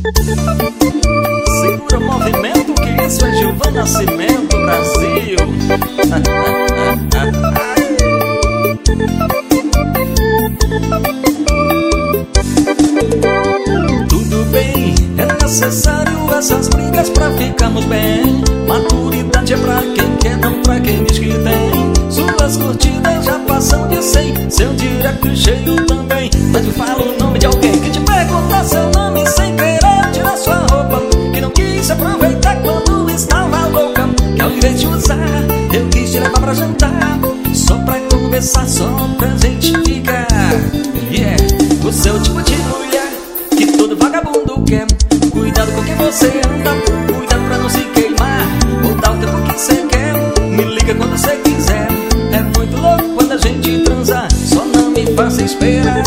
Segura o movimento que isso é Gilvan Nascimento, Brasil. Tudo bem, é necessário essas brigas pra ficarmos bem. Maturidade é pra quem quer, não pra quem diz que tem. Suas curtidas já passam de 100, seu direct cheio também. Mas me fala o nome de alguém que te pergunta seu nome sem querer tirar sua roupa, que não quis aproveitar quando estava louca, que ao invés de usar, eu quis te levar pra jantar, só pra conversar, só pra gente ficar. Yeah, o seu tipo de mulher que todo vagabundo quer. Cuidado com quem você anda, cuidado pra não se queimar. Ou dá o tempo que você quer, me liga quando você quiser. É muito louco quando a gente transa, só não me faça esperar.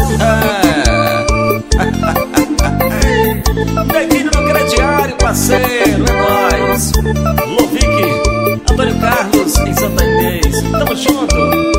Neguinho no crediário, parceiro, é nóis. Lovic, Antônio Carlos, em Santa Inês, tamo junto.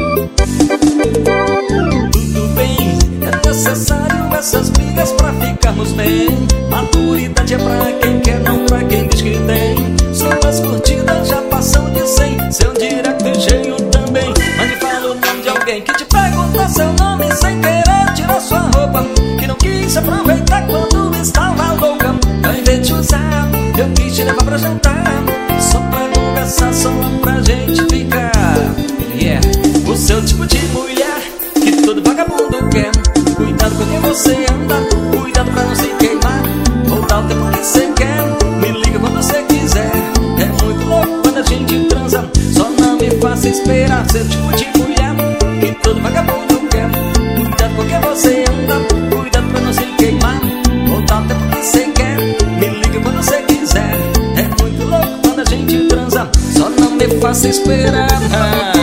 Tudo bem, é necessário essas brigas pra ficarmos bem. Maturidade é pra quem quer, não pra quem diz que tem. Suas curtidas já passam de 100, seu direct cheio também. Mas me fala o nome de alguém que te pergunta seu nome sem querer tirar sua roupa, que não quis aproveitar quando estava louca, ao invés de usar, eu quis te levar pra jantar, só pra conversar, só pra gente ficar. Yeah, o seu tipo de mulher que todo vagabundo quer. Cuidado com quem você anda, cuidado pra não se queimar. Ou dá o tempo que você quer, me liga quando você quiser. É muito louco quando a gente transa, só não me faça esperar. Seu tipo de mulher que todo vagabundo quer. Cuidado com quem você anda, cuidado pra não se queimar. Ou dá o tempo que você quer, me liga quando você quiser. É muito louco quando a gente transa, só não me faça esperar.